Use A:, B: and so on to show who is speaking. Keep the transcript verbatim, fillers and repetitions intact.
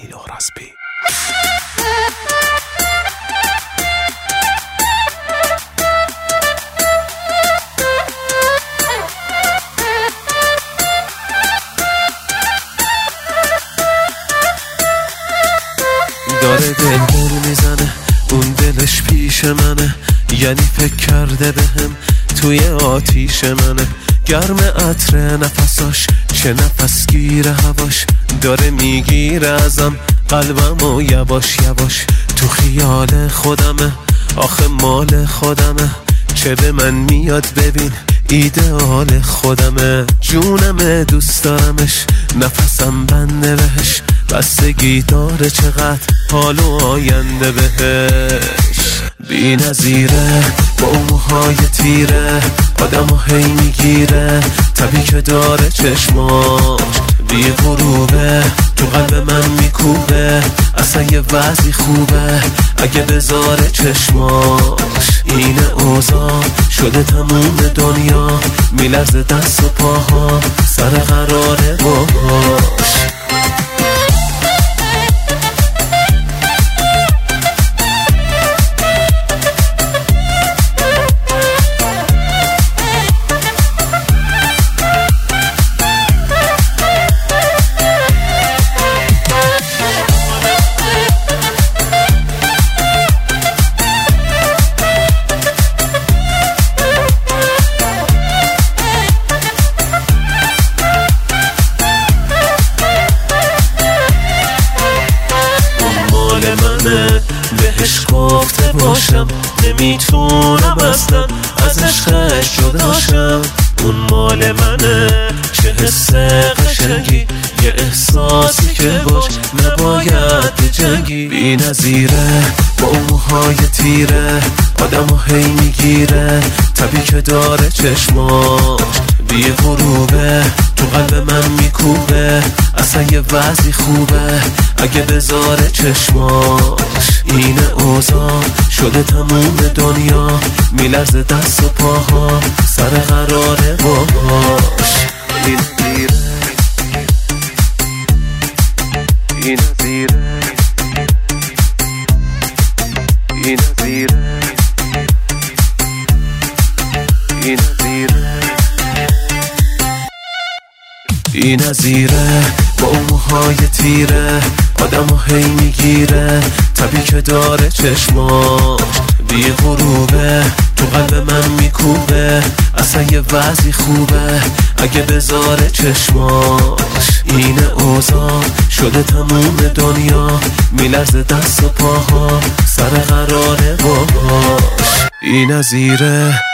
A: وحید اوراسپی.
B: داره دل دل میزنه، اون دلش پیش منه، یعنی فکر کرده بهم توی آتیش منه. گرم عطر نفساش، چه نفس گیره هواش، داره میگیره ازم قلبم و یواش یواش. تو خیال خودمه، آخه مال خودمه، چه به من میاد ببین ایدئال خودمه. جونمه دوست دارمش، نفسم بنده بهش، بستگی داره چقدر حال و آینده بهش. بی نظیره با اون موهای تیره، آدمو هی میگیره، طبی که داره چشماش بی غروبه، تو قلب من میکوبه، اصلا یه وضعی خوبه اگه بذاره چشماش. اینه اوضاع شده تموم دنیا، میلرزه دست و پاها، سر قراره باش. بهش گفته باشم نمیتونم اصلا از عشقش جداشم. اون مال منه، چه حس قشنگی، یه احساسی که باش نباید بجنگی. بی نظیره با اون موهای تیره، آدمو هی میگیره، طبی که داره چشماش بی غروبه، تو قلب من میکوبه، اصلا یه وضعی خوبه اگه بذاره چشماش. اینه اوضاع شده تموم دنیا، میلرزه دست و پاها، سر قراره باش. این زیره این زیره این زیره این زیره این نظیره با اون موهای تیره، آدمو هی میگیره، طبی که داره چشماش بی غروبه، تو قلب من میکوبه، اصلا یه وضعی خوبه اگه بذاره چشماش. اینه اوضاع شده تموم دنیا، میلرزه دست و پاها، سر قراره باش. این نظیره